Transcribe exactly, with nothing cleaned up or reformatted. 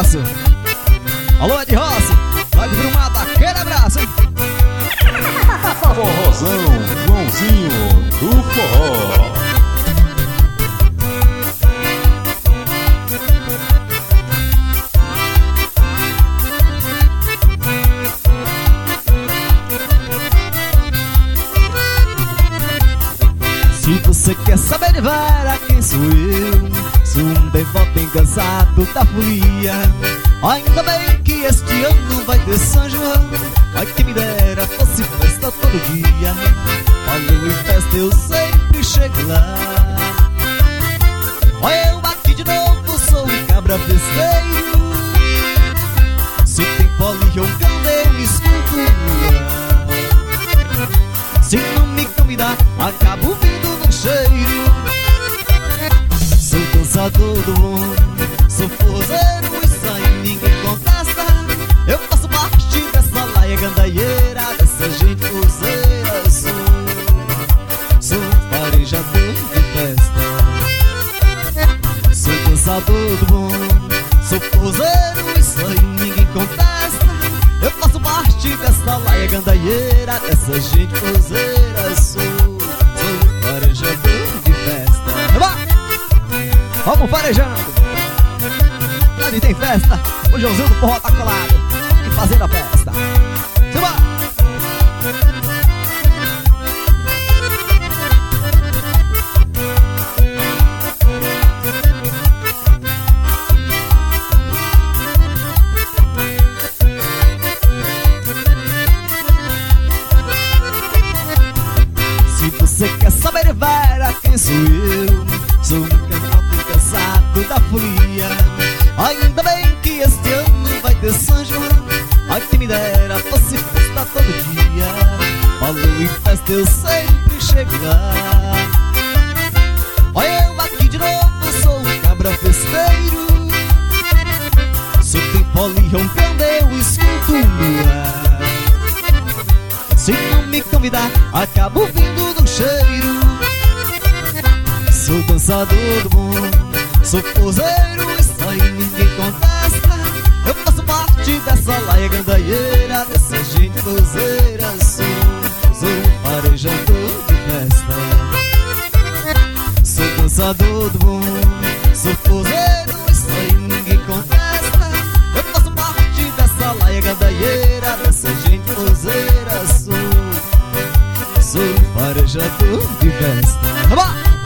abraço. Alô, Ed Rossi, vai de Brumado, aquele abraço, hein? Forrozão, Joãozinho do forró. Se você quer saber de vera quem sou eu, sou um devoto engasado da folia. Ainda bem que este ano vai ter São João. Ai, que me dera fosse festa todo dia. Falou em festa eu sempre chego lá. Olha eu aqui de novo, sou um cabra festeiro. Se tem fole roncando eu escuto no ar. Se não me convidar, acabo vindo no cheiro. Sou dançador do mundo, sou forrozeiro, isso aí ninguém contesta. Eu faço parte dessa laia gandaieira, dessa gente forrozeira. Sou, sou farejador de festa. Sou dançador do mundo, sou forrozeiro, isso aí ninguém contesta. Eu faço parte dessa laia gandaieira, dessa gente forrozeira. Sou, sou farejador de festa. Vamos farejando. Ali tem festa, o Joãozinho do forró tá colado e fazendo a festa. Simbora! Se você quer saber de vera quem sou eu, sou um canhoto cansado da folia. Ainda bem que este ano vai ter São João. Ai, que me dera fosse festa todo dia. Falou em festa eu sempre chego lá. Olha eu aqui de novo, sou um cabra festeiro. Se tem fole roncando eu escuto no ar. Se não me convidar, acabo vindo no cheiro. Sou dançador do mundo, sou forrozeiro, isso aí ninguém contesta. Eu faço parte dessa laia gandaieira, dessa gente forrozeira. Sou, sou farejador de festa. Sou dançador do mundo, sou forrozeiro, isso aí ninguém contesta. Eu faço parte dessa laia gandaieira, dessa gente forrozeira. Sou, sou farejador de festa. Vamos!